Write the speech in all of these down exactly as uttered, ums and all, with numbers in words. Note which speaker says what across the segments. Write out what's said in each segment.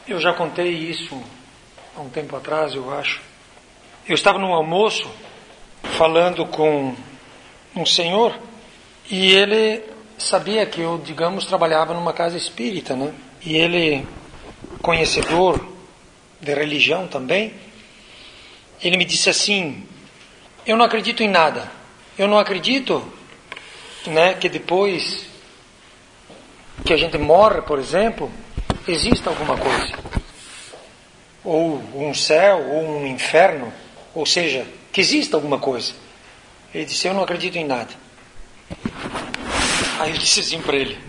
Speaker 1: Eu já contei isso há um tempo atrás, eu acho. Eu estava num almoço falando com um senhor e ele sabia que eu, digamos, trabalhava numa casa espírita, né? E ele, conhecedor de religião também, ele me disse assim: eu não acredito em nada. Eu não acredito, né, que depois que a gente morre, por exemplo, exista alguma coisa. Ou um céu, ou um inferno. Ou seja, que exista alguma coisa. Ele disse: eu não acredito em nada. Aí eu disse assim para ele: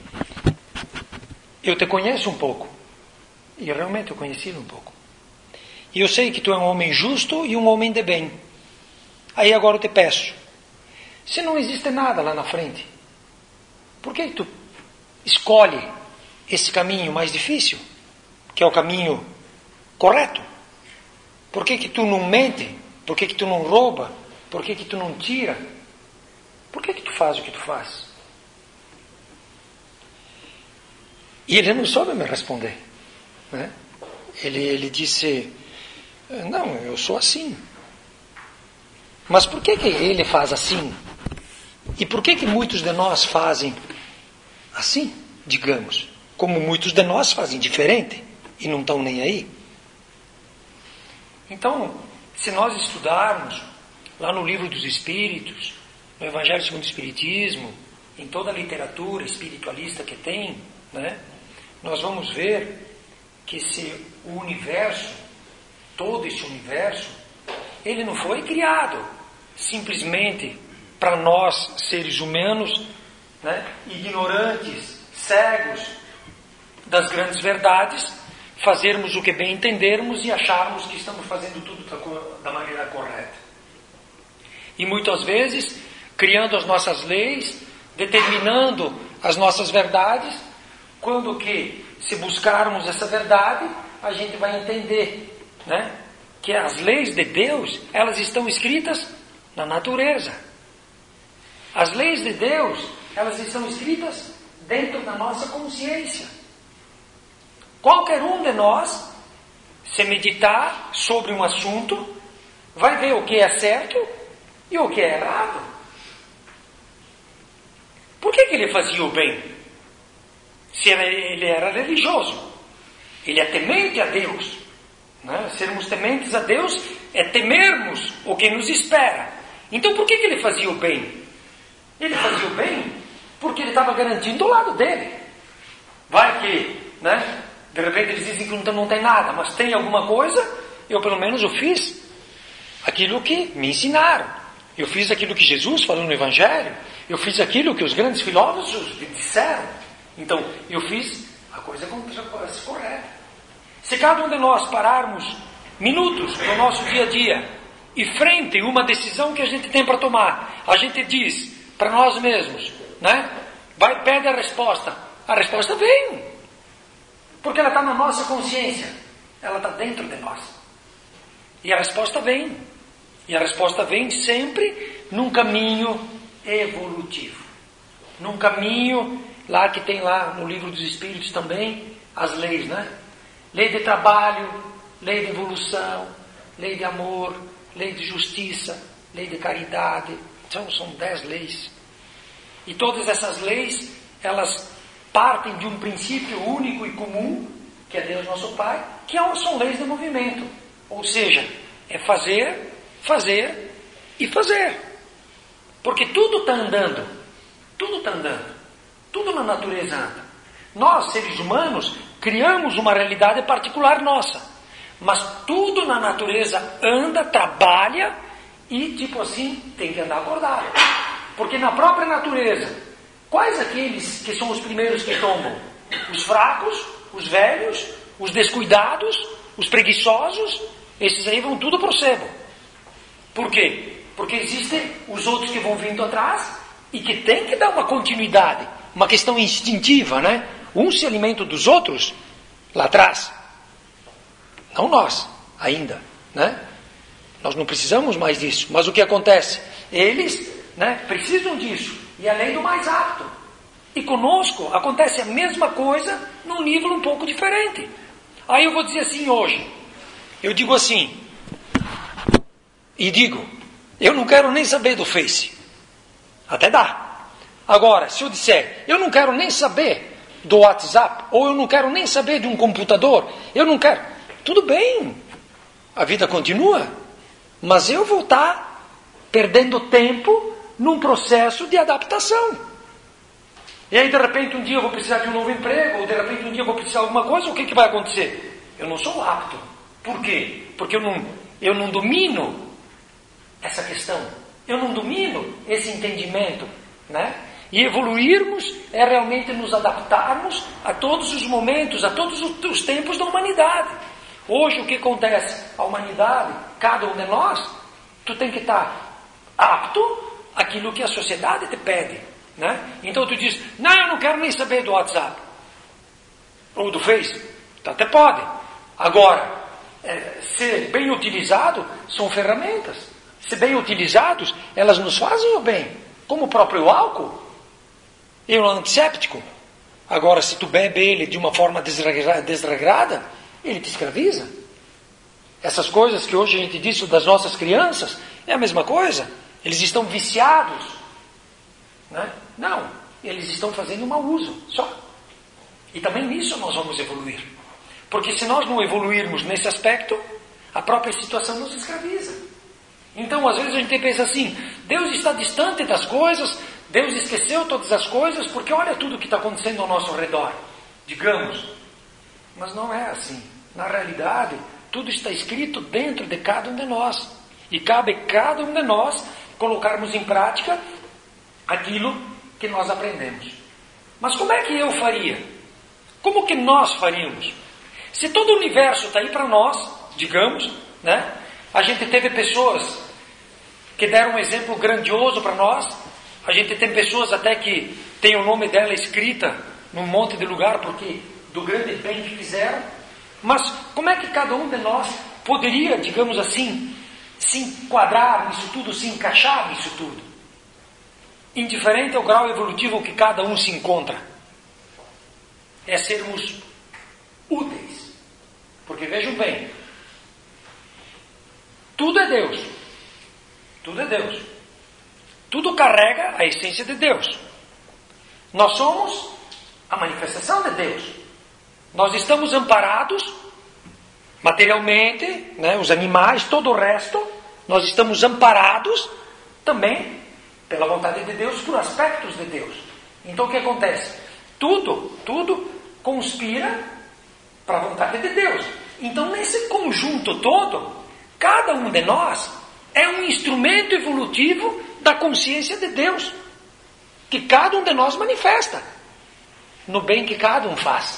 Speaker 1: eu te conheço um pouco. E realmente eu conheci um pouco. E eu sei que tu é um homem justo e um homem de bem. Aí agora eu te peço, se não existe nada lá na frente, por que tu escolhe esse caminho mais difícil, que é o caminho correto? Por que que tu não mente? Por que que tu não rouba? Por que que tu não tira? Por que que tu faz o que tu faz? E ele não soube me responder, né? Ele, ele disse: não, eu sou assim. Mas por que que ele faz assim? E por que que muitos de nós fazem assim, digamos? Como muitos de nós fazem diferente e não estão nem aí. Então, se nós estudarmos lá no Livro dos Espíritos, no Evangelho segundo o Espiritismo, em toda a literatura espiritualista que tem, né, nós vamos ver que esse o universo, todo esse universo, ele não foi criado simplesmente para nós, seres humanos, né, ignorantes, cegos das grandes verdades, fazermos o que bem entendermos e acharmos que estamos fazendo tudo da maneira correta. E muitas vezes, criando as nossas leis, determinando as nossas verdades, quando que, se buscarmos essa verdade, a gente vai entender, né, que as leis de Deus, elas estão escritas na natureza. As leis de Deus, elas estão escritas dentro da nossa consciência. Qualquer um de nós, se meditar sobre um assunto, vai ver o que é certo e o que é errado. Por que que ele fazia o bem? Se ele era religioso, ele é temente a Deus, né? Sermos tementes a Deus é temermos o que nos espera. Então por que que ele fazia o bem? Ele fazia o bem porque ele estava garantindo o lado dele. Vai que, né, de repente eles dizem que não tem nada, mas tem alguma coisa. Eu pelo menos eu fiz aquilo que me ensinaram. Eu fiz aquilo que Jesus falou no Evangelho. Eu fiz aquilo que os grandes filósofos disseram. Então, eu fiz a coisa correta. Se cada um de nós pararmos minutos no nosso dia a dia e frente a uma decisão que a gente tem para tomar, a gente diz para nós mesmos, né? Vai, pede a resposta. A resposta vem. Porque ela está na nossa consciência. Ela está dentro de nós. E a resposta vem. E a resposta vem sempre num caminho evolutivo. Num caminho, lá que tem lá no Livro dos Espíritos também, as leis, né? Lei de trabalho, lei de evolução, lei de amor, lei de justiça, lei de caridade. Então, são dez leis. E todas essas leis, elas partem de um princípio único e comum, que é Deus nosso Pai, que são leis de movimento. Ou seja, é fazer, fazer e fazer. Porque tudo está andando. Tudo está andando. Tudo na natureza anda. Nós, seres humanos, criamos uma realidade particular nossa. Mas tudo na natureza anda, trabalha e, tipo assim, tem que andar acordado. Porque na própria natureza, quais aqueles que são os primeiros que tombam? Os fracos, os velhos, os descuidados, os preguiçosos. Esses aí vão tudo para o sebo. Por quê? Porque existem os outros que vão vindo atrás e que tem que dar uma continuidade. Uma questão instintiva, né? Um se alimenta dos outros lá atrás. Não nós, ainda, né? Nós não precisamos mais disso. Mas o que acontece? Eles, né, precisam disso. E é a lei do mais apto. E conosco acontece a mesma coisa num nível um pouco diferente. Aí eu vou dizer assim hoje, eu digo assim, e digo, eu não quero nem saber do Face. Até dá. Agora, se eu disser, eu não quero nem saber do WhatsApp, ou eu não quero nem saber de um computador, eu não quero, tudo bem, a vida continua, mas eu vou estar perdendo tempo num processo de adaptação. E aí de repente um dia eu vou precisar de um novo emprego, ou de repente um dia eu vou precisar de alguma coisa, o que, que vai acontecer? Eu não sou apto. Por quê? Porque eu não, eu não domino essa questão, eu não domino esse entendimento, né? E evoluirmos é realmente nos adaptarmos a todos os momentos, a todos os tempos da humanidade. Hoje o que acontece? A humanidade, cada um de nós, tu tem que estar apto àquilo que a sociedade te pede, né? Então tu diz, não, eu não quero nem saber do WhatsApp ou do Face. Então até pode. Agora, é, ser bem utilizado são ferramentas. Se bem utilizados, elas nos fazem o bem. Como o próprio álcool, e o antisséptico. Agora, se tu bebe ele de uma forma desregrada, ele te escraviza. Essas coisas que hoje a gente diz das nossas crianças, é a mesma coisa. Eles estão viciados, né? Não, eles estão fazendo um mau uso, só. E também nisso nós vamos evoluir. Porque se nós não evoluirmos nesse aspecto, a própria situação nos escraviza. Então, às vezes a gente pensa assim, Deus está distante das coisas, Deus esqueceu todas as coisas, porque olha tudo o que está acontecendo ao nosso redor, digamos. Mas não é assim. Na realidade, tudo está escrito dentro de cada um de nós. E cabe a cada um de nós colocarmos em prática aquilo que nós aprendemos. Mas como é que eu faria? Como que nós faríamos? Se todo o universo está aí para nós, digamos, né? A gente teve pessoas que deram um exemplo grandioso para nós. A gente tem pessoas até que tem o nome dela escrita num monte de lugar porque do grande bem que fizeram. Mas como é que cada um de nós poderia, digamos assim, se enquadrar nisso tudo, se encaixar nisso tudo? Indiferente ao grau evolutivo que cada um se encontra. É sermos úteis. Porque vejam bem, tudo é Deus. Tudo é Deus. Tudo carrega a essência de Deus. Nós somos a manifestação de Deus. Nós estamos amparados materialmente, né, os animais, todo o resto, nós estamos amparados também pela vontade de Deus, por aspectos de Deus. Então o que acontece? Tudo, tudo conspira para a vontade de Deus. Então nesse conjunto todo, cada um de nós é um instrumento evolutivo da consciência de Deus, que cada um de nós manifesta, no bem que cada um faz.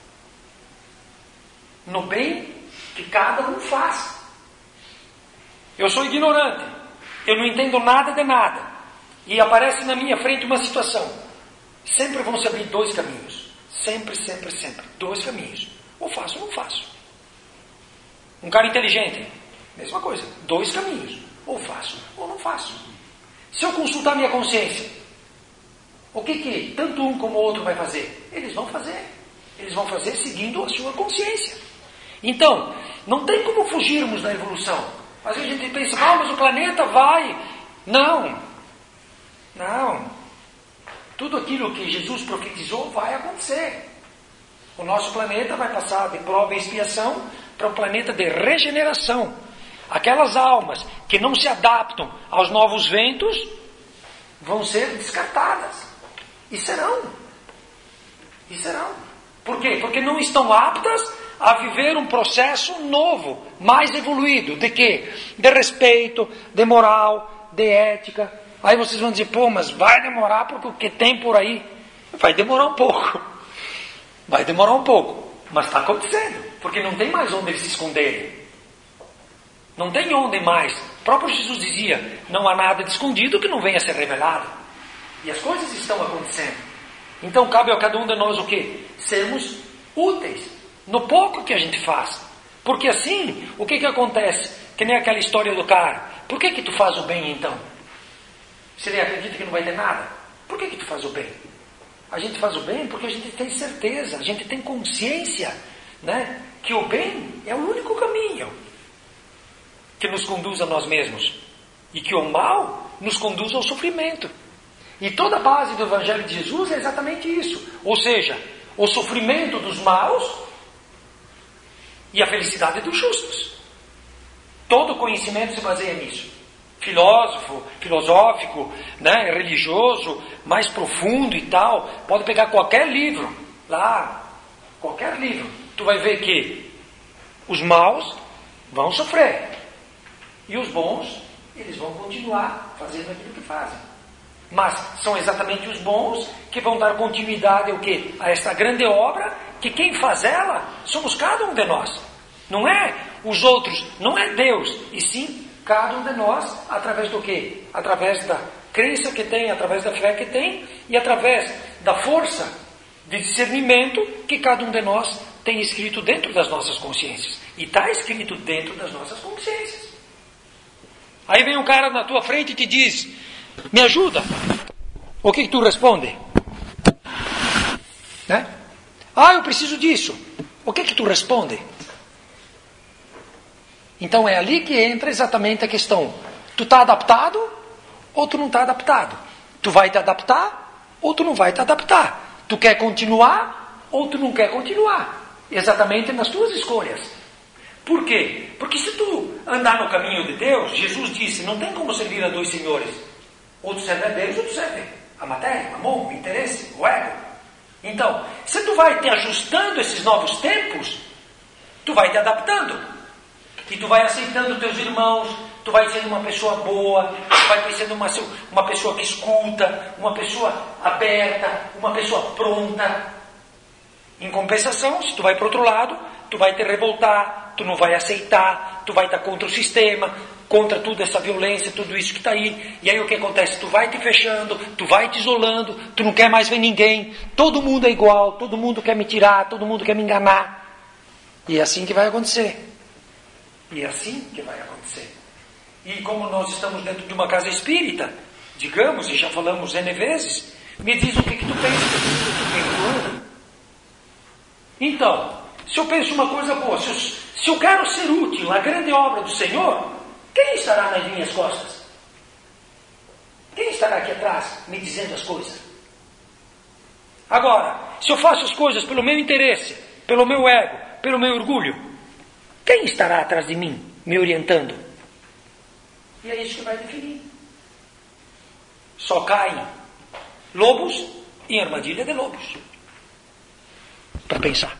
Speaker 1: No bem que cada um faz. Eu sou ignorante, eu não entendo nada de nada, e aparece na minha frente uma situação. Sempre vão se abrir dois caminhos. Sempre, sempre, sempre. Dois caminhos. Ou faço ou não faço. Um cara inteligente, mesma coisa. Dois caminhos. Ou faço ou não faço. Se eu consultar minha consciência, o que que tanto um como o outro vai fazer? Eles vão fazer. Eles vão fazer seguindo a sua consciência. Então, não tem como fugirmos da evolução. Às vezes a gente pensa, ah, mas o planeta vai. Não. Não. Tudo aquilo que Jesus profetizou vai acontecer. O nosso planeta vai passar de prova e expiação para um planeta de regeneração. Aquelas almas que não se adaptam aos novos ventos vão ser descartadas. E serão. E serão. Por quê? Porque não estão aptas a viver um processo novo, mais evoluído. De quê? De respeito, de moral, de ética. Aí vocês vão dizer, pô, mas vai demorar porque o que tem por aí? Vai demorar um pouco. Vai demorar um pouco. Mas está acontecendo. Porque não tem mais onde eles se esconderem. Não tem onde mais. O próprio Jesus dizia, não há nada de escondido que não venha a ser revelado. E as coisas estão acontecendo. Então cabe a cada um de nós o quê? Sermos úteis no pouco que a gente faz. Porque assim, o que que acontece? Que nem aquela história do cara. Por que que tu faz o bem então? Se ele acredita que não vai ter nada, por que que tu faz o bem? A gente faz o bem porque a gente tem certeza, a gente tem consciência, né? que o bem é o único caminho que nos conduz a nós mesmos e que o mal nos conduz ao sofrimento. E toda a base do Evangelho de Jesus é exatamente isso. Ou seja, o sofrimento dos maus e a felicidade dos justos. Todo conhecimento se baseia nisso. Filósofo, filosófico, né, religioso, mais profundo e tal, pode pegar qualquer livro, lá, qualquer livro, tu vai ver que os maus vão sofrer e os bons, eles vão continuar fazendo aquilo que fazem. Mas são exatamente os bons que vão dar continuidade ao quê? A esta grande obra, que quem faz ela somos cada um de nós. Não é os outros, não é Deus, e sim cada um de nós, através do quê? Através da crença que tem, através da fé que tem, e através da força de discernimento que cada um de nós tem escrito dentro das nossas consciências. E está escrito dentro das nossas consciências. Aí vem um cara na tua frente e te diz, me ajuda. O que, que tu responde? Né? Ah, eu preciso disso. O que, que tu responde? Então é ali que entra exatamente a questão. Tu está adaptado ou tu não está adaptado? Tu vai te adaptar ou tu não vai te adaptar? Tu quer continuar ou tu não quer continuar? Exatamente nas tuas escolhas. Por quê? Porque se tu andar no caminho de Deus, Jesus disse, não tem como servir a dois senhores. Ou tu serve a Deus ou tu serve a matéria, o amor, o interesse, o ego. Então, se tu vai te ajustando a esses novos tempos, tu vai te adaptando. E tu vai aceitando teus irmãos, tu vai sendo uma pessoa boa, tu vai sendo uma, uma pessoa que escuta, uma pessoa aberta, uma pessoa pronta. Em compensação, se tu vai para o outro lado, tu vai te revoltar, tu não vai aceitar, tu vai estar contra o sistema, contra toda essa violência, tudo isso que está aí. E aí o que acontece? Tu vai te fechando, tu vai te isolando, tu não quer mais ver ninguém, todo mundo é igual, todo mundo quer me tirar, todo mundo quer me enganar. E é assim que vai acontecer. E é assim que vai acontecer. E como nós estamos dentro de uma casa espírita, digamos, e já falamos N vezes, me diz o que, que tu pensa, o que tu anda. Então, se eu penso uma coisa boa, se eu, se eu quero ser útil à grande obra do Senhor, quem estará nas minhas costas? Quem estará aqui atrás me dizendo as coisas? Agora, se eu faço as coisas pelo meu interesse, pelo meu ego, pelo meu orgulho, quem estará atrás de mim, me orientando? E é isso que vai definir. Só caem lobos em armadilha de lobos. Para pensar.